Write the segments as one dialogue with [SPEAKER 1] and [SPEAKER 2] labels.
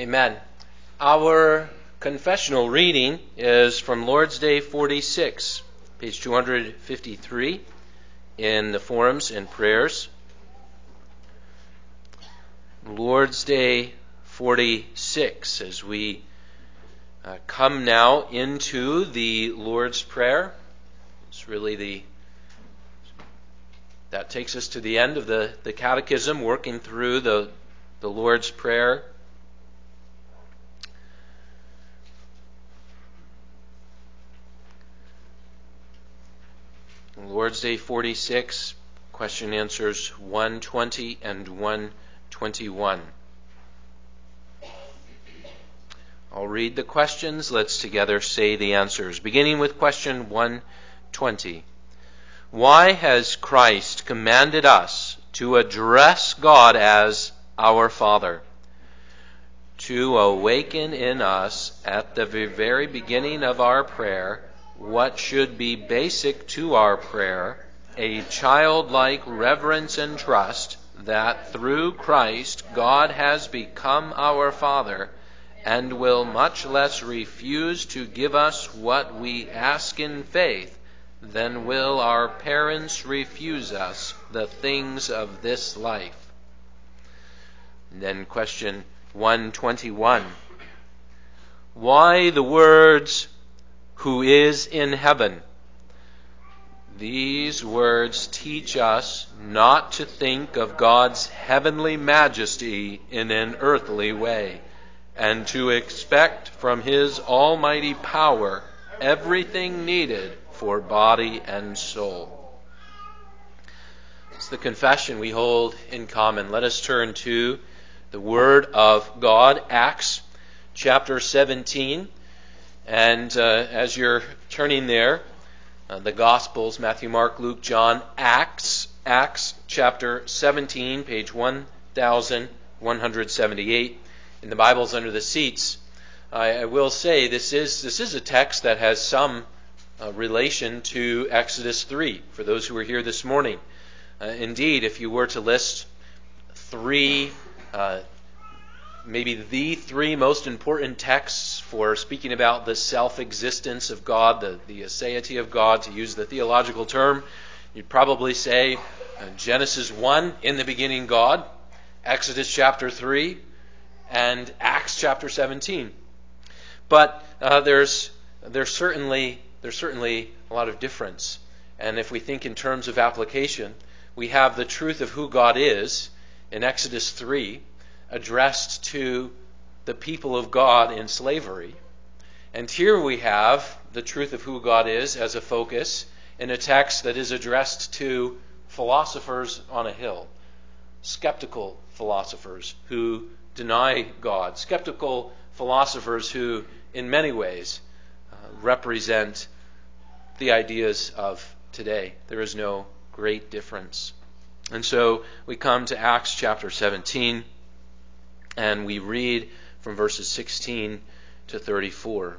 [SPEAKER 1] Amen. Our confessional reading is from Lord's Day 46, page 253 in the Forums and Prayers. Lord's Day 46, as we come now into the Lord's Prayer. It's really that takes us to the end of the Catechism, working through the Lord's Prayer. Lord's Day 46, question answers 120 and 121. I'll read the questions. Let's together say the answers. Beginning with question 120. Why has Christ commanded us to address God as our Father? To awaken in us at the very beginning of our prayer what should be basic to our prayer, a childlike reverence and trust that through Christ God has become our Father and will much less refuse to give us what we ask in faith than will our parents refuse us the things of this life. And then question 121. Why the words, "Who is in heaven"? These words teach us not to think of God's heavenly majesty in an earthly way, and to expect from His almighty power everything needed for body and soul. It's the confession we hold in common. Let us turn to the Word of God, Acts chapter 17. And as you're turning there, the Gospels, Matthew, Mark, Luke, John, Acts chapter 17, page 1178 in the Bibles under the seats. I will say this is a text that has some relation to Exodus 3 for those who are here this morning. Indeed, if you were to list maybe the three most important texts for speaking about the self-existence of God, the aseity of God, to use the theological term, you'd probably say Genesis 1, in the beginning God, Exodus chapter 3, and Acts chapter 17. But there's certainly a lot of difference. And if we think in terms of application, we have the truth of who God is in Exodus 3, addressed to the people of God in slavery. And here we have the truth of who God is as a focus in a text that is addressed to philosophers on a hill, skeptical philosophers who deny God, skeptical philosophers who in many ways represent the ideas of today. There is no great difference. And so we come to Acts chapter 17, and we read from verses 16 to 34.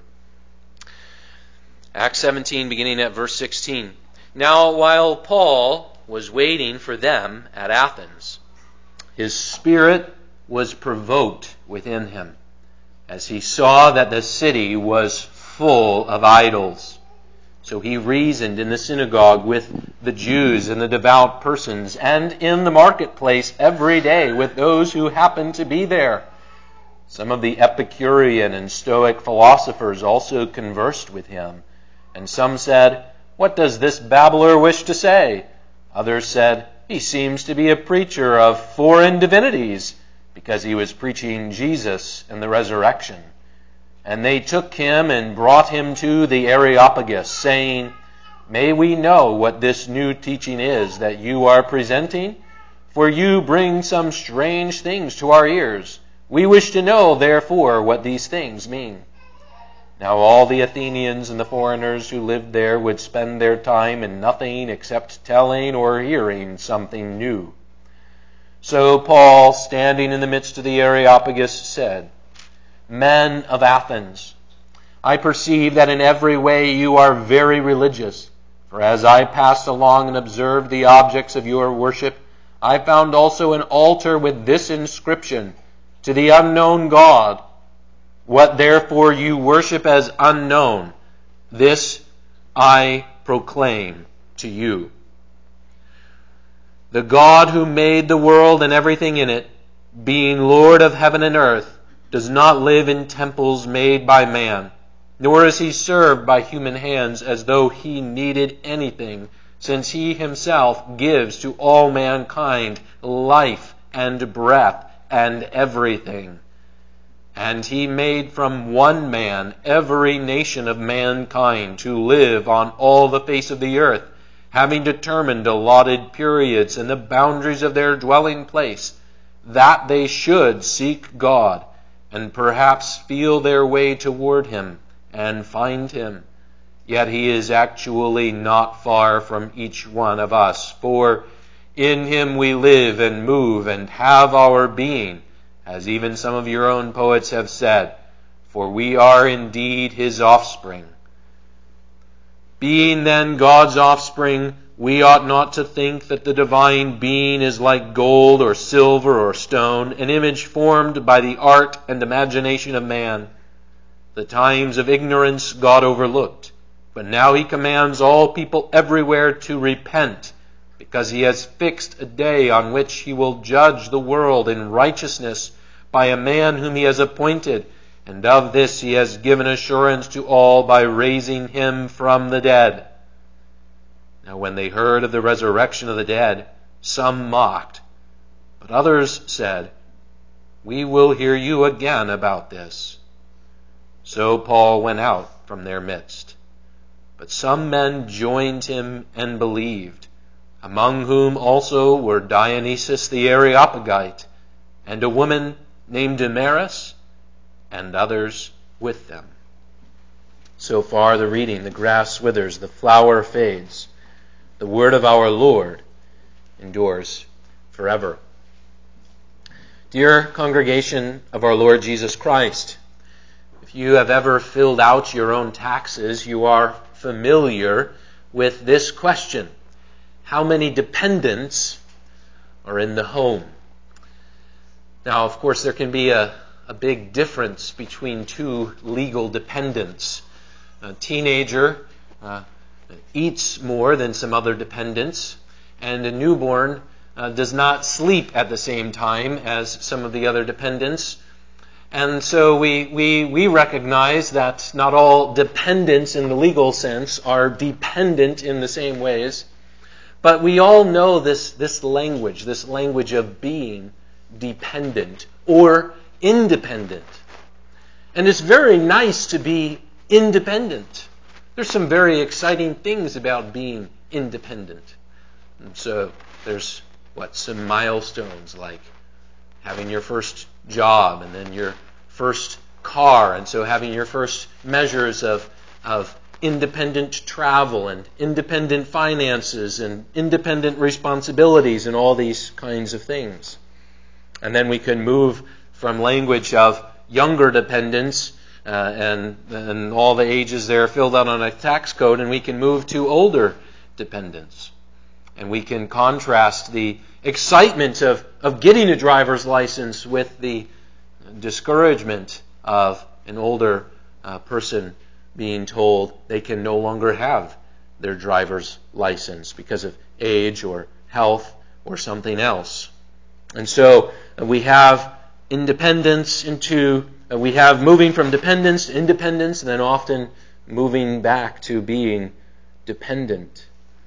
[SPEAKER 1] Acts 17, beginning at verse 16. Now, while Paul was waiting for them at Athens, his spirit was provoked within him, as he saw that the city was full of idols. So he reasoned in the synagogue with the Jews and the devout persons, and in the marketplace every day with those who happened to be there. Some of the Epicurean and Stoic philosophers also conversed with him, and some said, "What does this babbler wish to say?" Others said, "He seems to be a preacher of foreign divinities," because he was preaching Jesus and the resurrection. And they took him and brought him to the Areopagus, saying, "May we know what this new teaching is that you are presenting? For you bring some strange things to our ears. We wish to know, therefore, what these things mean." Now all the Athenians and the foreigners who lived there would spend their time in nothing except telling or hearing something new. So Paul, standing in the midst of the Areopagus, said, "Men of Athens, I perceive that in every way you are very religious. For as I passed along and observed the objects of your worship, I found also an altar with this inscription, 'To the unknown God, What therefore you worship as unknown, this I proclaim to you. The God who made the world and everything in it, being Lord of heaven and earth, does not live in temples made by man, nor is he served by human hands as though he needed anything, since he himself gives to all mankind life and breath and everything. And he made from one man every nation of mankind to live on all the face of the earth, having determined allotted periods and the boundaries of their dwelling place, that they should seek God, and perhaps feel their way toward him and find him. Yet he is actually not far from each one of us, for in him we live and move and have our being, as even some of your own poets have said, for we are indeed his offspring. Being then God's offspring, we ought not to think that the divine being is like gold or silver or stone, an image formed by the art and imagination of man. The times of ignorance God overlooked, but now he commands all people everywhere to repent, because he has fixed a day on which he will judge the world in righteousness by a man whom he has appointed, and of this he has given assurance to all by raising him from the dead. Now when they heard of the resurrection of the dead, some mocked, but others said, "We will hear you again about this." So Paul went out from their midst. But some men joined him and believed, among whom also were Dionysius the Areopagite, and a woman named Damaris, and others with them. So far the reading. The grass withers, the flower fades. The word of our Lord endures forever. Dear congregation of our Lord Jesus Christ, if you have ever filled out your own taxes, you are familiar with this question: how many dependents are in the home? Now, of course, there can be a big difference between two legal dependents. A teenager eats more than some other dependents, and a newborn does not sleep at the same time as some of the other dependents. And so we recognize that not all dependents in the legal sense are dependent in the same ways. But we all know this language of being dependent or independent. And it's very nice to be independent. There's some very exciting things about being independent. And so there's some milestones like having your first job and then your first car, and so having your first measures of independent travel and independent finances and independent responsibilities and all these kinds of things. And then we can move from language of younger dependents and all the ages there filled out on a tax code, and we can move to older dependents. And we can contrast the excitement of getting a driver's license with the discouragement of an older person being told they can no longer have their driver's license because of age or health or something else. And so we have independence we have moving from dependence to independence, and then often moving back to being dependent.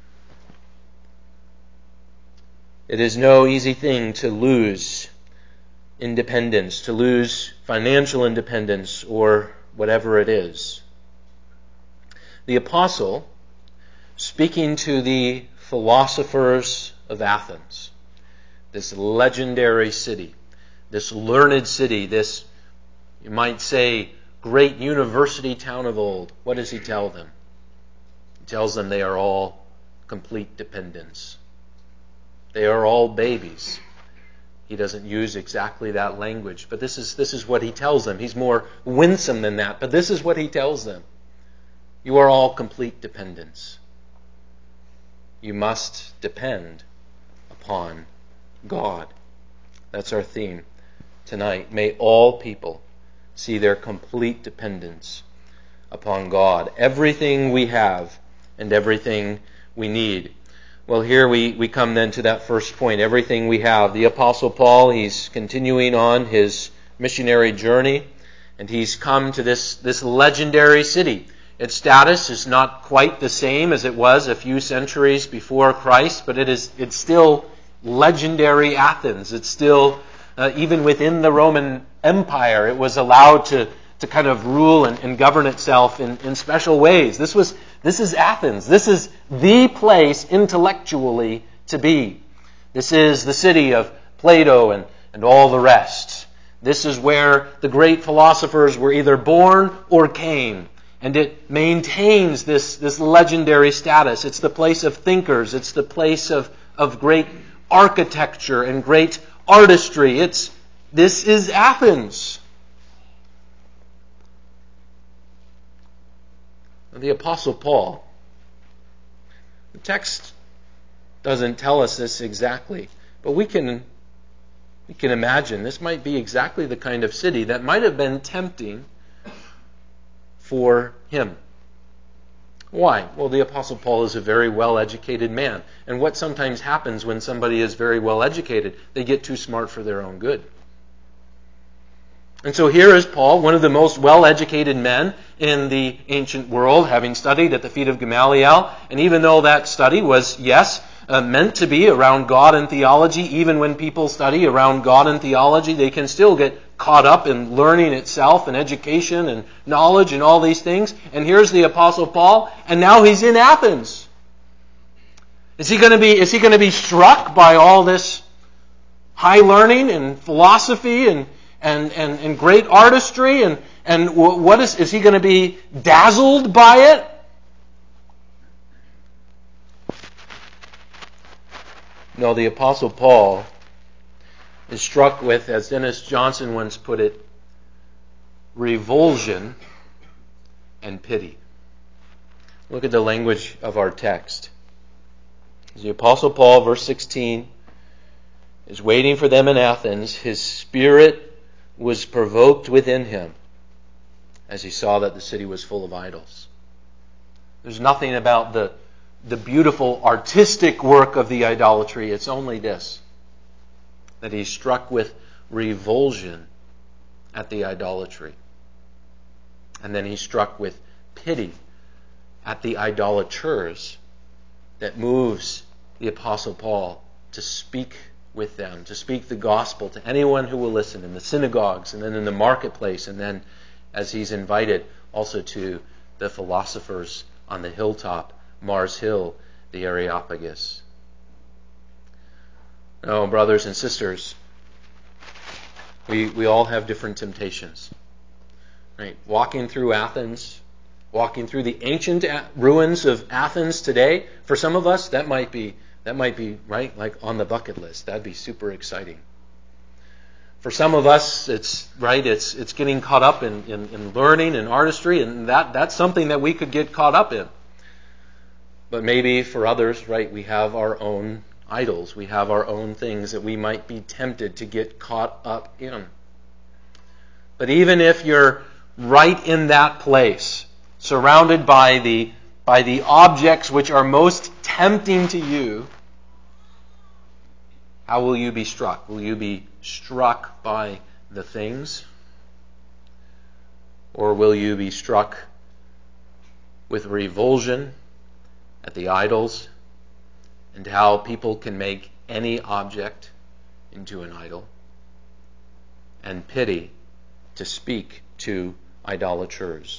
[SPEAKER 1] It is no easy thing to lose independence, to lose financial independence, or whatever it is. The apostle, speaking to the philosophers of Athens, this legendary city, this learned city, this, you might say, great university town of old, what does he tell them? He tells them they are all complete dependents. They are all babies. He doesn't use exactly that language, but this is what he tells them. He's more winsome than that, but this is what he tells them. You are all complete dependents. You must depend upon God. That's our theme tonight. May all people see their complete dependence upon God. Everything we have and everything we need. Well, here we come then to that first point, everything we have. The Apostle Paul, he's continuing on his missionary journey, and he's come to this legendary city. Its status is not quite the same as it was a few centuries before Christ, but it's still legendary Athens. It's still, even within the Roman Empire, it was allowed to kind of rule and govern itself in special ways. This is Athens. This is the place intellectually to be. This is the city of Plato and all the rest. This is where the great philosophers were either born or came. And it maintains this legendary status. It's the place of thinkers. It's the place of great architecture and great artistry. This is Athens. The Apostle Paul, the text doesn't tell us this exactly, but we can imagine this might be exactly the kind of city that might have been tempting for him. Why? Well, the Apostle Paul is a very well-educated man. And what sometimes happens when somebody is very well-educated, they get too smart for their own good. And so here is Paul, one of the most well-educated men in the ancient world, having studied at the feet of Gamaliel. And even though that study was, yes, meant to be around God and theology, even when people study around God and theology, they can still get caught up in learning itself and education and knowledge and all these things. And here's the Apostle Paul, and now he's in Athens. Is he going to be struck by all this high learning and philosophy and great artistry, and what is he going to be dazzled by it? No, the Apostle Paul is struck with, as Dennis Johnson once put it, revulsion and pity. Look at the language of our text. The Apostle Paul, verse 16, is waiting for them in Athens. His spirit was provoked within him as he saw that the city was full of idols. There's nothing about the beautiful artistic work of the idolatry. It's only this, that he's struck with revulsion at the idolatry. And then he's struck with pity at the idolaters that moves the Apostle Paul to speak with them, to speak the gospel to anyone who will listen in the synagogues and then in the marketplace, and then as he's invited also to the philosophers on the hilltop, Mars Hill, the Areopagus. Oh, brothers and sisters, we all have different temptations. Right? Walking through Athens, walking through the ancient ruins of Athens today, for some of us that might be right, like on the bucket list. That'd be super exciting. For some of us, it's getting caught up in learning and artistry, and that's something that we could get caught up in. But maybe for others, right, we have our own idols. We have our own things that we might be tempted to get caught up in. But even if you're right in that place, surrounded by the objects which are most tempting to you, how will you be struck? Will you be struck by the things? Or will you be struck with revulsion at the idols and how people can make any object into an idol, and pity to speak to idolaters?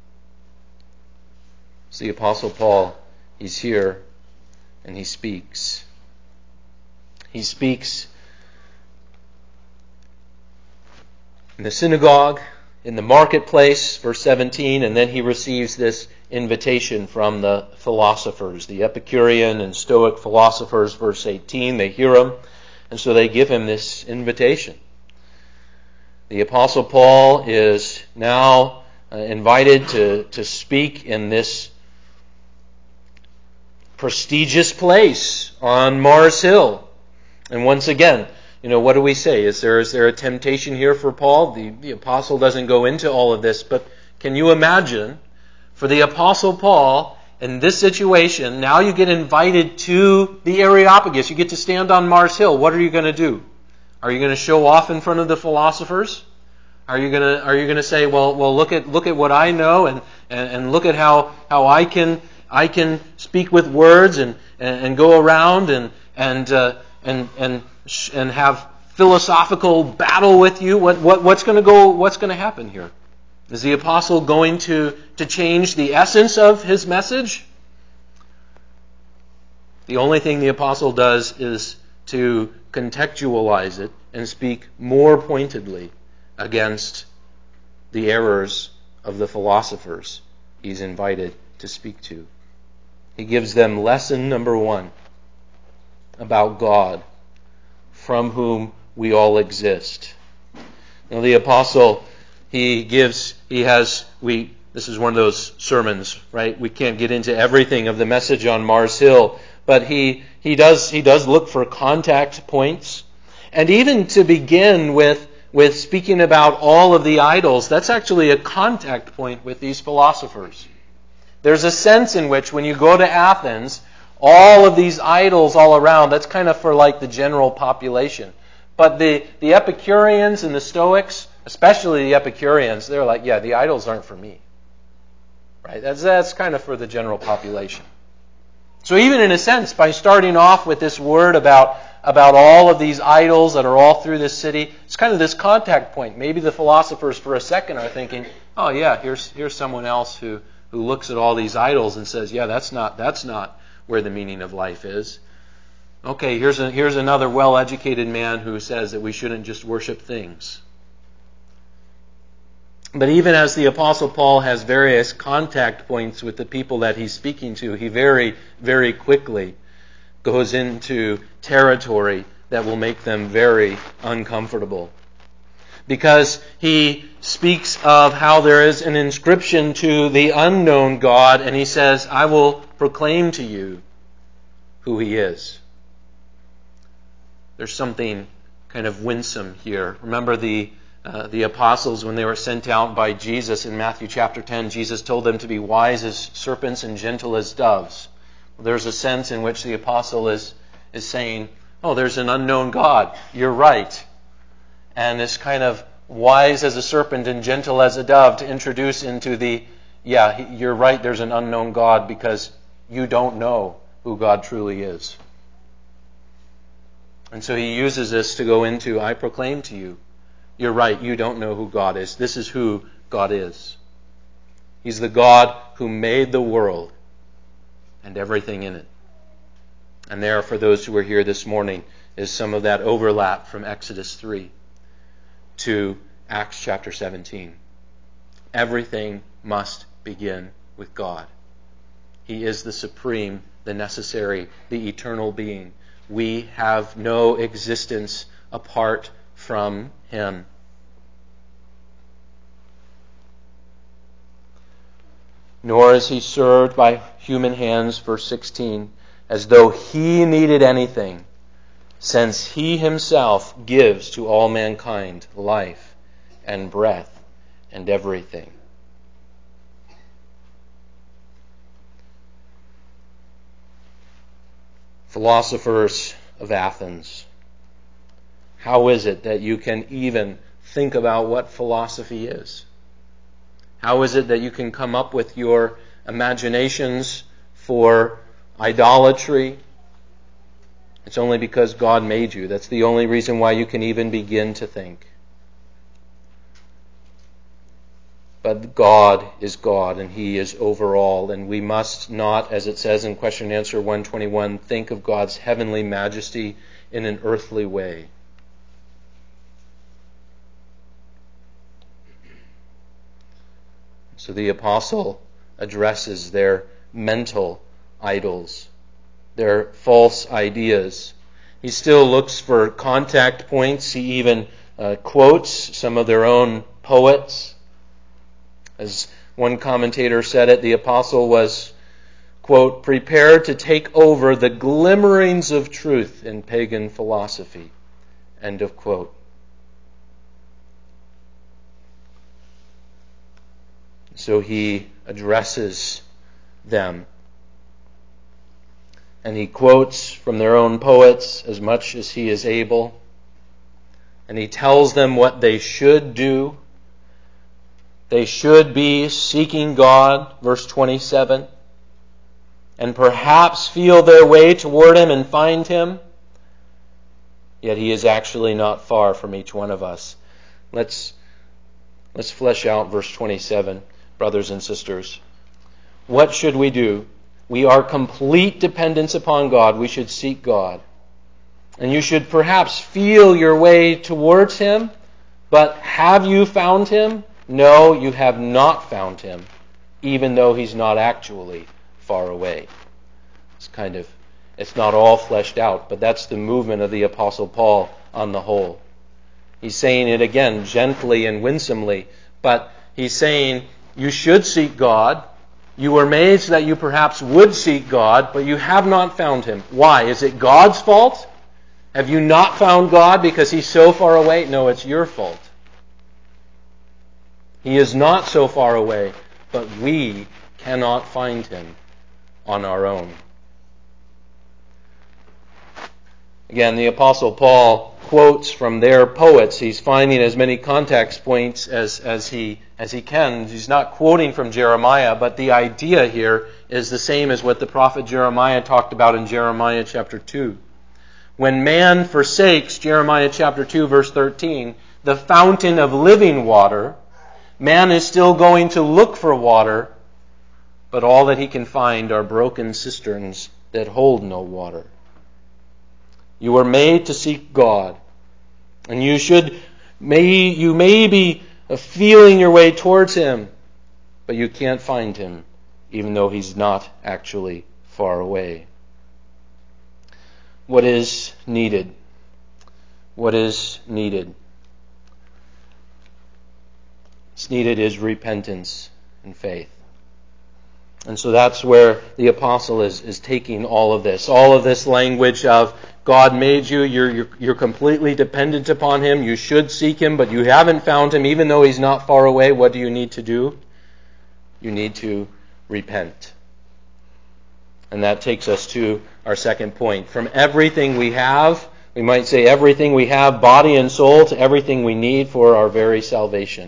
[SPEAKER 1] So the Apostle Paul, he's here and he speaks. He speaks in the synagogue, in the marketplace, verse 17, and then he receives this invitation from the philosophers, the Epicurean and Stoic philosophers, verse 18. They hear him, and so they give him this invitation. The Apostle Paul is now invited to speak in this prestigious place on Mars Hill. And once again, what do we say? Is there a temptation here for Paul? The apostle doesn't go into all of this, but can you imagine for the apostle Paul in this situation, now you get invited to the Areopagus. You get to stand on Mars Hill. What are you going to do? Are you going to show off in front of the philosophers? Are you going to say, well, look at what I know and look at how I can speak with words and go around and have philosophical battle with you? What's going to happen here? Is the apostle going to change the essence of his message? The only thing the apostle does is to contextualize it and speak more pointedly against the errors of the philosophers he's invited to speak to. He gives them lesson number 1 about God, from whom we all exist. Now the apostle, this is one of those sermons, right? We can't get into everything of the message on Mars Hill, but he does look for contact points. And even to begin with speaking about all of the idols, that's actually a contact point with these philosophers. There's a sense in which when you go to Athens, all of these idols all around, that's kind of for like the general population. But the Epicureans and the Stoics, especially the Epicureans, they're like, yeah, the idols aren't for me. Right? That's kind of for the general population. So even in a sense, by starting off with this word about all of these idols that are all through this city, it's kind of this contact point. Maybe the philosophers for a second are thinking, oh yeah, here's someone else who looks at all these idols and says, yeah, that's not where the meaning of life is. Okay, here's another well-educated man who says that we shouldn't just worship things. But even as the Apostle Paul has various contact points with the people that he's speaking to, he very, very quickly goes into territory that will make them very uncomfortable. Because he speaks of how there is an inscription to the unknown God, and he says, I will proclaim to you who he is. There's something kind of winsome here. Remember the apostles, when they were sent out by Jesus in Matthew chapter 10, Jesus told them to be wise as serpents and gentle as doves. Well, there's a sense in which the apostle is saying, oh, there's an unknown God. You're right. And this kind of wise as a serpent and gentle as a dove to introduce into you're right, there's an unknown God because you don't know who God truly is. And so he uses this to go into, I proclaim to you, you're right, you don't know who God is. This is who God is. He's the God who made the world and everything in it. And there, for those who are here this morning, is some of that overlap from Exodus 3 to Acts chapter 17. Everything must begin with God. He is the supreme, the necessary, the eternal being. We have no existence apart from him. Nor is he served by human hands, verse 16, as though he needed anything, since he himself gives to all mankind life and breath and everything. Philosophers of Athens, how is it that you can even think about what philosophy is? How is it that you can come up with your imaginations for idolatry? It's only because God made you. That's the only reason why you can even begin to think. But God is God, and he is over all, and we must not, as it says in question and answer 121, think of God's heavenly majesty in an earthly way. So the apostle addresses their mental idols, their false ideas. He still looks for contact points. He even quotes some of their own poets. As one commentator said it, the apostle was, quote, prepared to take over the glimmerings of truth in pagan philosophy End of quote. So he addresses them. And he quotes from their own poets as much as he is able. And he tells them what they should do. They should be seeking God, verse 27, and perhaps feel their way toward Him and find Him. Yet He is actually not far from each one of us. Let's flesh out verse 27, brothers and sisters. What should we do? We are complete dependence upon God. We should seek God. And you should perhaps feel your way towards Him, but have you found Him? No, you have not found Him, even though He's not actually far away. It's not all fleshed out, but that's the movement of the Apostle Paul on the whole. He's saying it again gently and winsomely, but he's saying you should seek God. You were made so that you perhaps would seek God, but you have not found Him. Why? Is it God's fault? Have you not found God because He's so far away? No, it's your fault. He is not so far away, but we cannot find Him on our own. Again, the Apostle Paul quotes from their poets. He's finding as many context points as he can. He's not quoting from Jeremiah, but the idea here is the same as what the prophet Jeremiah talked about in Jeremiah chapter 2. When man forsakes, Jeremiah chapter 2, verse 13, the fountain of living water, man is still going to look for water, but all that he can find are broken cisterns that hold no water. You were made to seek God, and you may be feeling your way towards Him, but you can't find Him, even though He's not actually far away. What is needed? What is needed? What's needed is repentance and faith. And so that's where the apostle is taking all of this language of God made you, you're completely dependent upon Him, you should seek Him, but you haven't found Him, even though He's not far away. What do you need to do? You need to repent. And that takes us to our second point. From everything we have, we might say everything we have, body and soul, to everything we need for our very salvation.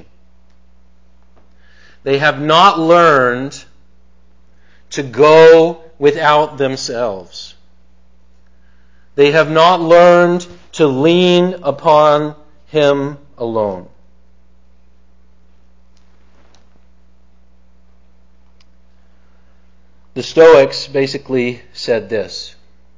[SPEAKER 1] They have not learned to go without themselves. They have not learned to lean upon Him alone. The Stoics basically said this,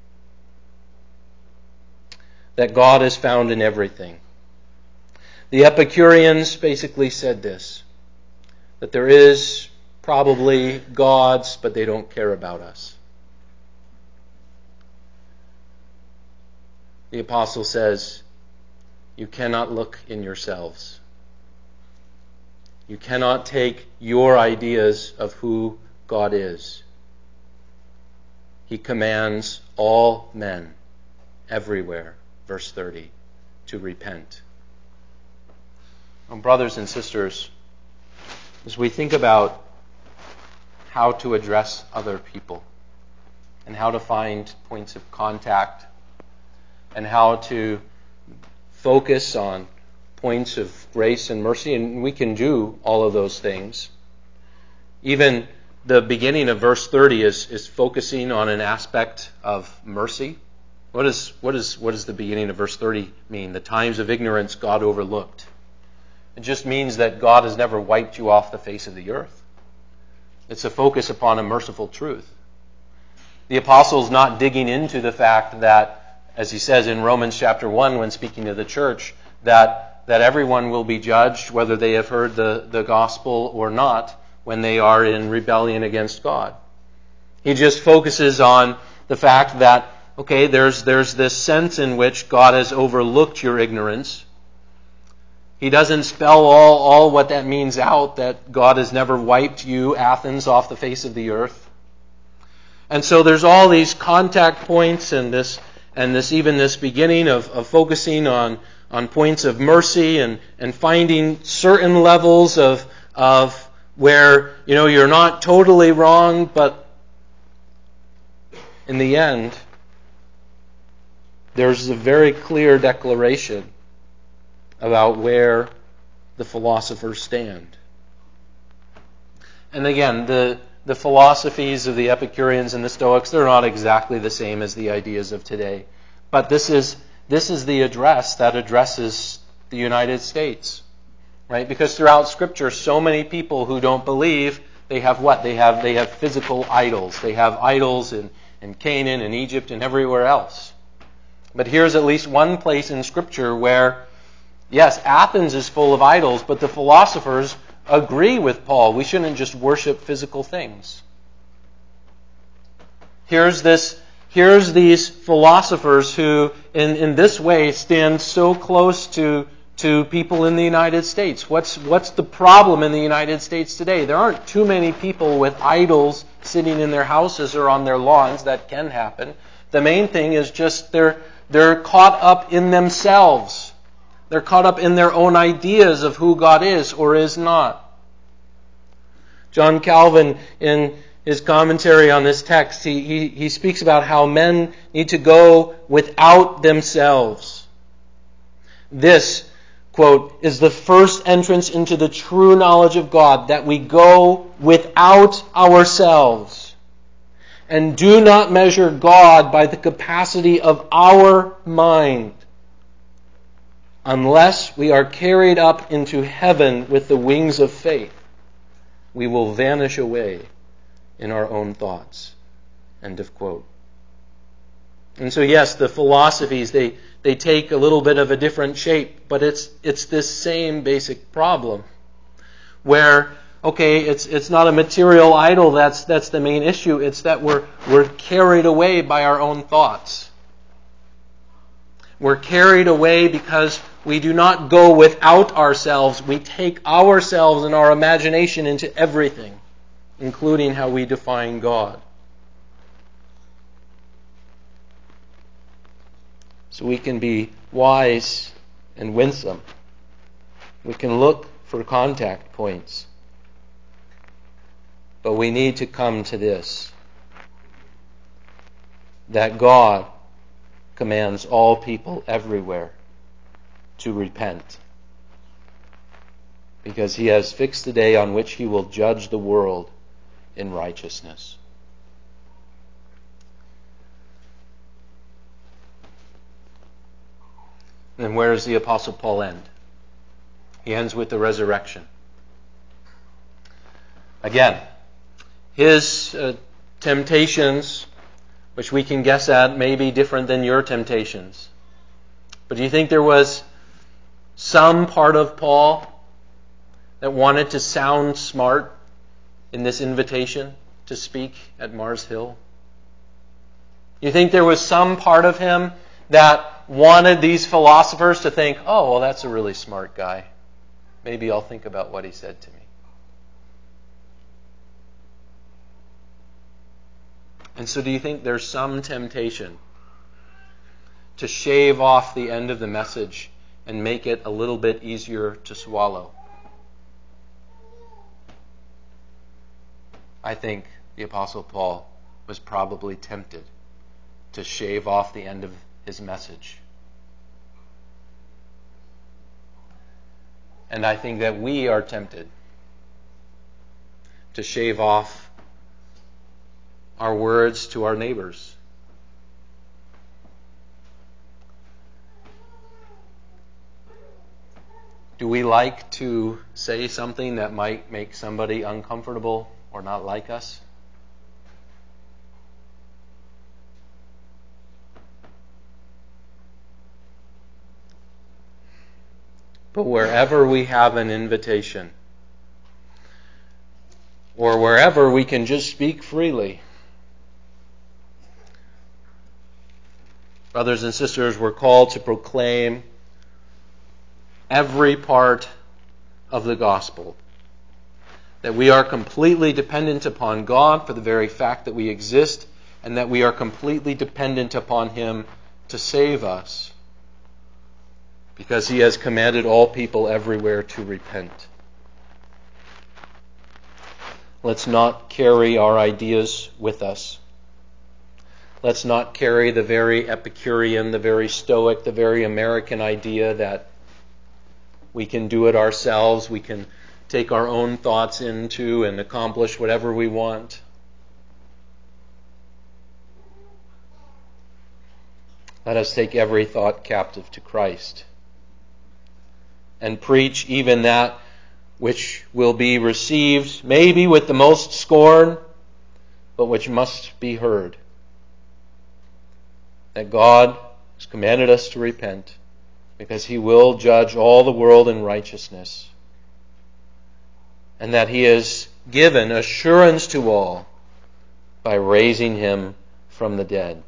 [SPEAKER 1] that God is found in everything. The Epicureans basically said this, that there is probably gods, but they don't care about us. The apostle says, you cannot look in yourselves. You cannot take your ideas of who God is. He commands all men, everywhere, verse 30, to repent. Brothers and sisters, as we think about how to address other people and how to find points of contact and how to focus on points of grace and mercy, and we can do all of those things. Even the beginning of verse 30 is focusing on an aspect of mercy. What does the beginning of verse 30 mean? The times of ignorance God overlooked. It just means that God has never wiped you off the face of the earth. It's a focus upon a merciful truth. The apostle's not digging into the fact that, as he says in Romans chapter 1 when speaking to the church, that everyone will be judged whether they have heard the gospel or not when they are in rebellion against God. He just focuses on the fact that, okay, there's this sense in which God has overlooked your ignorance. He doesn't spell all what that means out, that God has never wiped you, Athens, off the face of the earth. And so there's all these contact points and this and this beginning of focusing on points of mercy and finding certain levels of where you're not totally wrong, but in the end, there's a very clear declaration about where the philosophers stand. And again, the philosophies of the Epicureans and the Stoics, they're not exactly the same as the ideas of today. But this is the address that addresses the United States. Right? Because throughout Scripture, so many people who don't believe, they have what? They have physical idols. They have idols in Canaan and Egypt and everywhere else. But here's at least one place in Scripture where, yes, Athens is full of idols, but the philosophers agree with Paul. We shouldn't just worship physical things. Here's these philosophers who, in this way, stand so close to people in the United States. What's the problem in the United States today? There aren't too many people with idols sitting in their houses or on their lawns. That can happen. The main thing is just they're caught up in themselves. They're caught up in their own ideas of who God is or is not. John Calvin, in his commentary on this text, he speaks about how men need to go without themselves. This, quote, is the first entrance into the true knowledge of God, that we go without ourselves and do not measure God by the capacity of our mind, unless we are carried up into heaven with the wings of faith. We will vanish away in our own thoughts. End of quote. And so yes, the philosophies, they take a little bit of a different shape, but it's this same basic problem where, okay, it's not a material idol that's the main issue. It's that we're carried away by our own thoughts. We're carried away because we do not go without ourselves. We take ourselves and our imagination into everything, including how we define God. So we can be wise and winsome. We can look for contact points. But we need to come to this, that God commands all people everywhere to repent, because He has fixed the day on which He will judge the world in righteousness. And where does the Apostle Paul end? He ends with the resurrection. Again, his temptations, which we can guess at, may be different than your temptations. But do you think there was some part of Paul that wanted to sound smart in this invitation to speak at Mars Hill? You think there was some part of him that wanted these philosophers to think, oh, well, that's a really smart guy. Maybe I'll think about what he said to me. And so do you think there's some temptation to shave off the end of the message and make it a little bit easier to swallow? I think the Apostle Paul was probably tempted to shave off the end of his message. And I think that we are tempted to shave off our words to our neighbors. Do we like to say something that might make somebody uncomfortable or not like us? But wherever we have an invitation, or wherever we can just speak freely, brothers and sisters, we're called to proclaim every part of the gospel. That we are completely dependent upon God for the very fact that we exist, and that we are completely dependent upon Him to save us, because He has commanded all people everywhere to repent. Let's not carry our ideas with us. Let's not carry the very Epicurean, the very Stoic, the very American idea that we can do it ourselves, we can take our own thoughts into and accomplish whatever we want. Let us take every thought captive to Christ and preach even that which will be received, maybe with the most scorn, but which must be heard. That God has commanded us to repent because He will judge all the world in righteousness, and that He has given assurance to all by raising Him from the dead.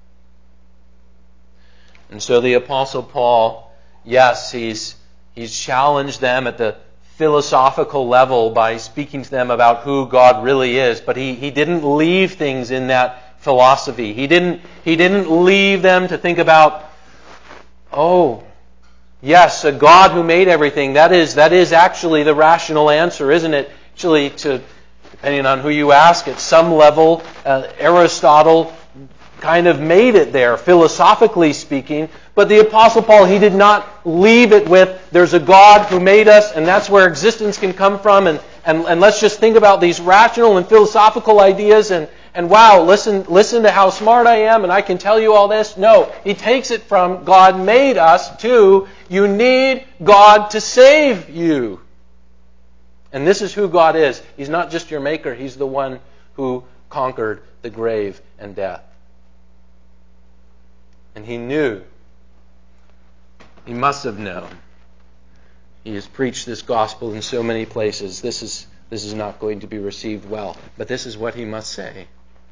[SPEAKER 1] And so the Apostle Paul, yes, he's challenged them at the philosophical level by speaking to them about who God really is, but he didn't leave things in that philosophy. He didn't leave them to think about, oh, yes, a God who made everything. That is actually the rational answer, isn't it? Actually, depending on who you ask, at some level, Aristotle kind of made it there, philosophically speaking. But the Apostle Paul, he did not leave it with, there's a God who made us, and that's where existence can come from, and let's just think about these rational and philosophical ideas, and wow, listen to how smart I am, and I can tell you all this. No, he takes it from God made us to, you need God to save you. And this is who God is. He's not just your maker, He's the one who conquered the grave and death. And He knew. He must have known. He has preached this gospel in so many places. This is not going to be received well. But this is what He must say.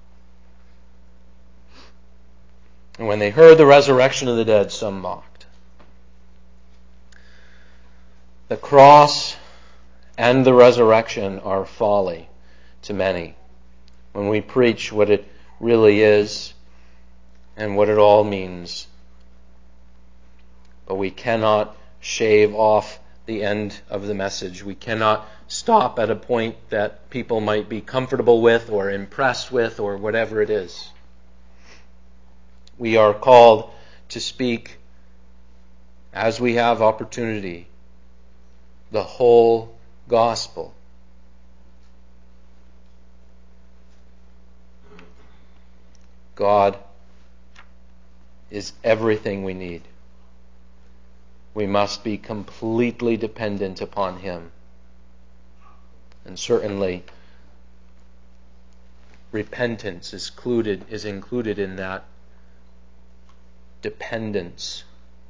[SPEAKER 1] And when they heard the resurrection of the dead, some mocked. The cross and the resurrection are folly to many when we preach what it really is and what it all means. But we cannot shave off the end of the message. We cannot stop at a point that people might be comfortable with or impressed with or whatever it is. We are called to speak, as we have opportunity, the whole gospel. God is everything we need. We must be completely dependent upon Him. And certainly, repentance is included in that dependence.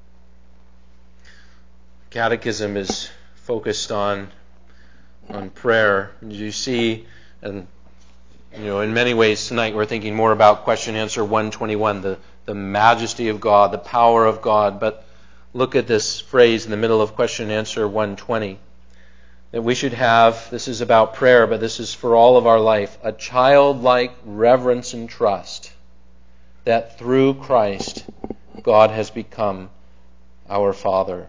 [SPEAKER 1] Catechism is focused on prayer. You see, and in many ways tonight we're thinking more about question answer 121, the majesty of God, the power of God. But look at this phrase in the middle of question answer 120. That we should have, this is about prayer, but this is for all of our life, a childlike reverence and trust that through Christ God has become our Father.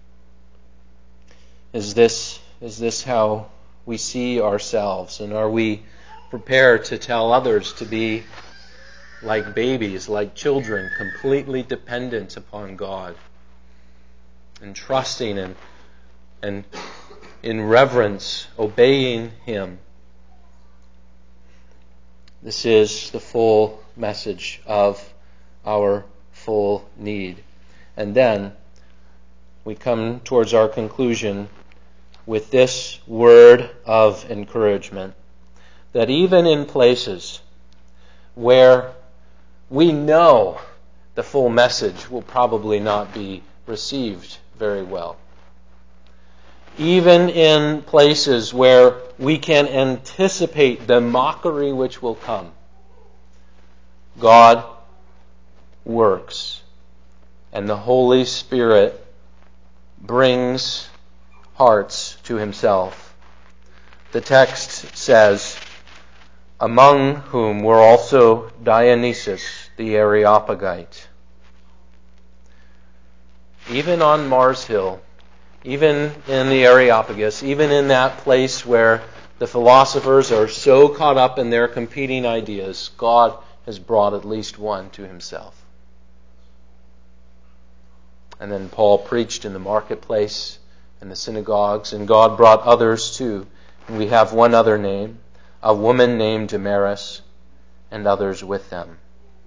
[SPEAKER 1] Is this how we see ourselves? And are we prepared to tell others to be like babies, like children, completely dependent upon God and trusting and in reverence, obeying Him? This is the full message of our full need. And then we come towards our conclusion with this word of encouragement, that even in places where we know the full message will probably not be received very well, even in places where we can anticipate the mockery which will come, God works, and the Holy Spirit brings hearts to Himself. The text says, among whom were also Dionysius the Areopagite. even on Mars Hill, even in the Areopagus, even in that place where the philosophers are so caught up in their competing ideas, God has brought at least one to himself. And then Paul preached in the marketplace and the synagogues, and God brought others too. And we have one other name, a woman named Damaris, and others with them.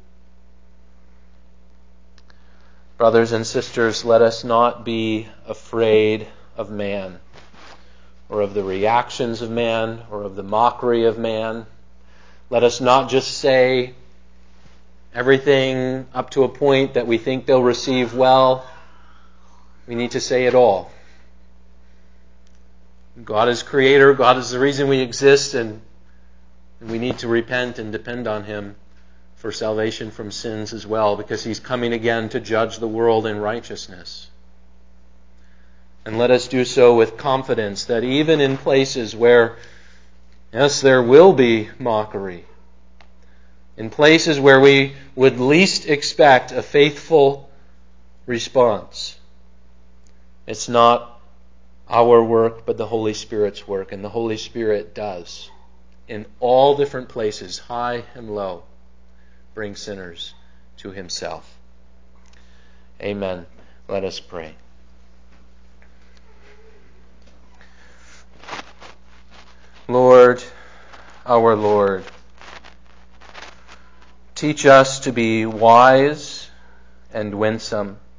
[SPEAKER 1] Brothers and sisters, let us not be afraid of man, or of the reactions of man, or of the mockery of man. Let us not just say everything up to a point that we think they'll receive well. We need to say it all. God is creator, God is the reason we exist, and we need to repent and depend on him for salvation from sins as well, because he's coming again to judge the world in righteousness. And let us do so with confidence that even in places where, yes, there will be mockery, in places where we would least expect a faithful response, it's not our work, but the Holy Spirit's work. And the Holy Spirit does, in all different places, high and low, bring sinners to himself. Amen. Let us pray. Lord, our Lord, teach us to be wise and winsome,